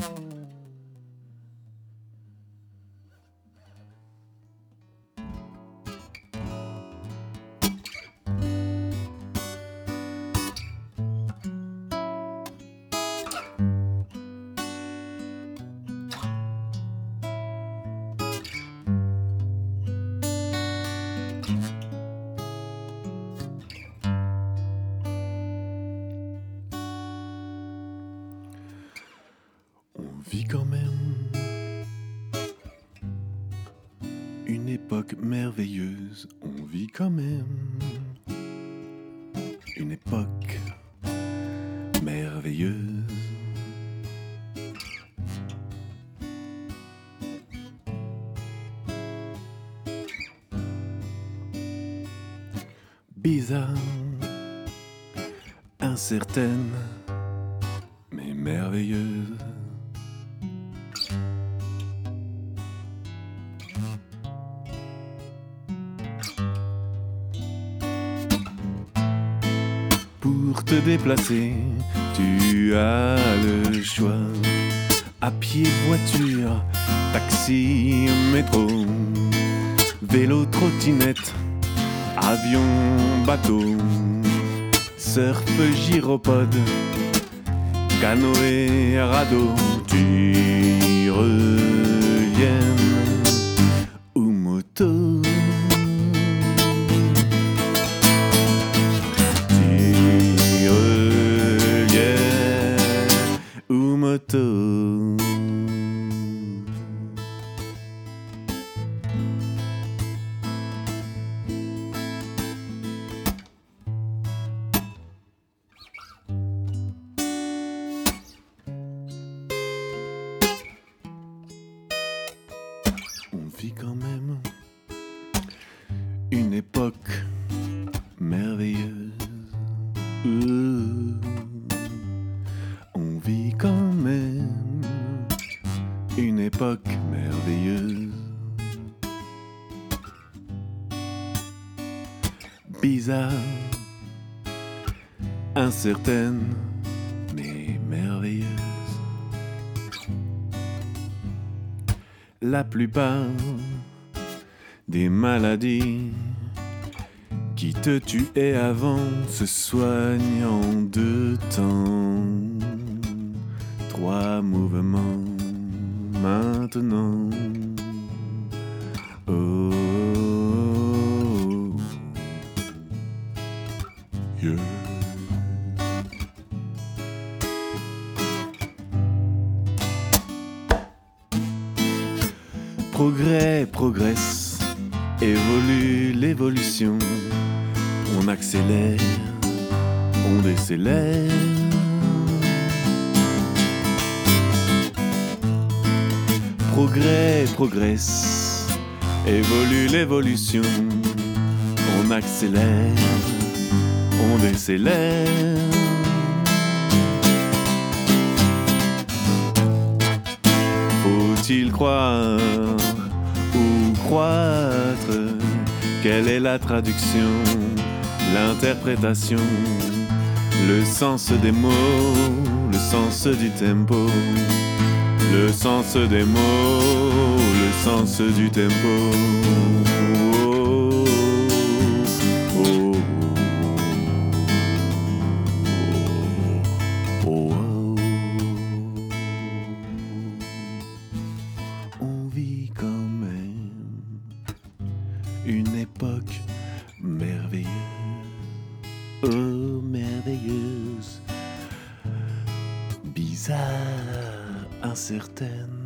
On vit quand même une époque merveilleuse. On vit quand même une époque merveilleuse. Bizarre, incertaine, mais merveilleuse. Pour te déplacer, tu as le choix. À pied, voiture, taxi, métro, vélo, trottinette, avion, bateau, surf, gyropode, canoë, radeau, tu reviennes ou moto. On vit quand même une époque merveilleuse. On vit quand même une époque merveilleuse. Bizarre, incertaine, mais merveilleuse. La plupart des maladies qui te tuaient avant se soignent en 2 temps. 3 mouvements maintenant. Oh, yeah. Progrès progresse, évolue l'évolution. On accélère, on décélère. Progrès progresse, évolue l'évolution. On accélère, on décélère. Faut-il croire ou croître? Quelle est la traduction, l'interprétation, le sens des mots, le sens du tempo, le sens des mots, le sens du tempo. On vit quand même une époque merveilleuse, oh merveilleuse, bizarre, incertaine,